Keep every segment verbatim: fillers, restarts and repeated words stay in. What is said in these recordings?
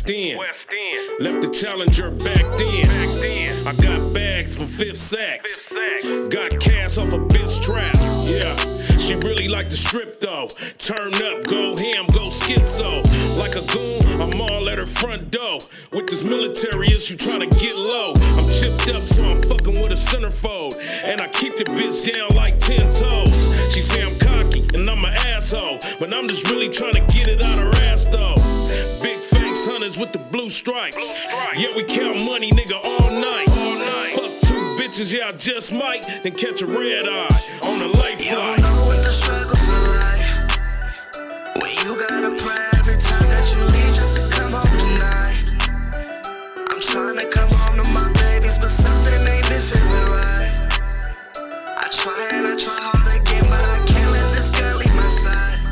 End. Left the Challenger back then. I got bags from Fifth Sacks. Got cash off a bitch trap. Yeah, she really like to strip though. Turn up, go ham, go schizo. Like a goon, I'm all at her front door. With this military issue trying to get low. I'm chipped up, so I'm fucking with a centerfold. And I keep the bitch down like ten toes. She say I'm cocky and I'm an asshole, but I'm just really trying to get it out her ass though. Big face hunters with the blue stripes. Yeah, we count money, nigga, all night. Fuck two bitches, yeah, I just might. Then catch a red eye on a life You flight. don't know what the struggle feel like when you gotta pray every time that you leave just to come home tonight. I'm trying to come home to my babies, but something ain't been feeling right. I try and I try hard again, but I can't let this girl leave my side.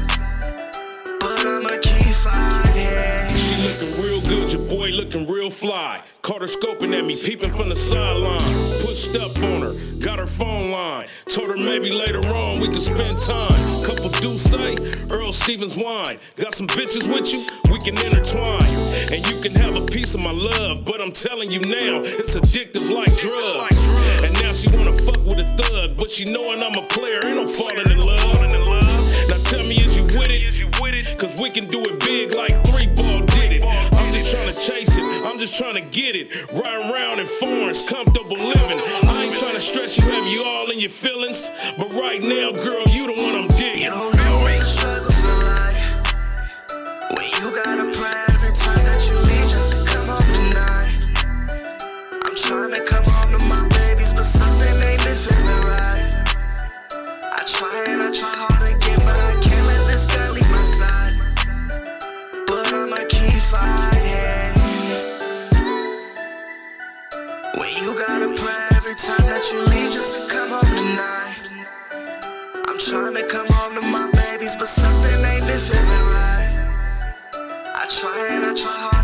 But I'ma keep fighting. She looking real good, your boy looking real fly. Caught her scoping at me, peeping from the sideline. Pushed up on her, got her phone line. Told her maybe later on we could spend time. Couple Douce, Earl Stevens wine. Got some bitches with you, we can intertwine. And you can have a piece of my love, but I'm telling you now, it's addictive like drugs. And now she wanna fuck with a thug, but she knowing I'm a player, ain't no falling in love. Now tell me, is you with it? Cause we can do it big like three ball did it. I'm just trying to chase it, I'm just trying to get it. Riding around in foreigns, comfortable living. I ain't trying to stress you, have you all in your feelings. But right now, girl, you the one I'm digging. You don't know what the struggle feel like when you gotta pray every time that you leave just to come home tonight. I'm trying to come home to my babies, but something ain't been feeling right. I try and I try hard again, but I can't let this girl leave my side. But I'ma keep fighting. When you gotta pray every time that you leave just to come home tonight. I'm trying to come home to my babies, but something ain't been feeling right. I try and I try hard.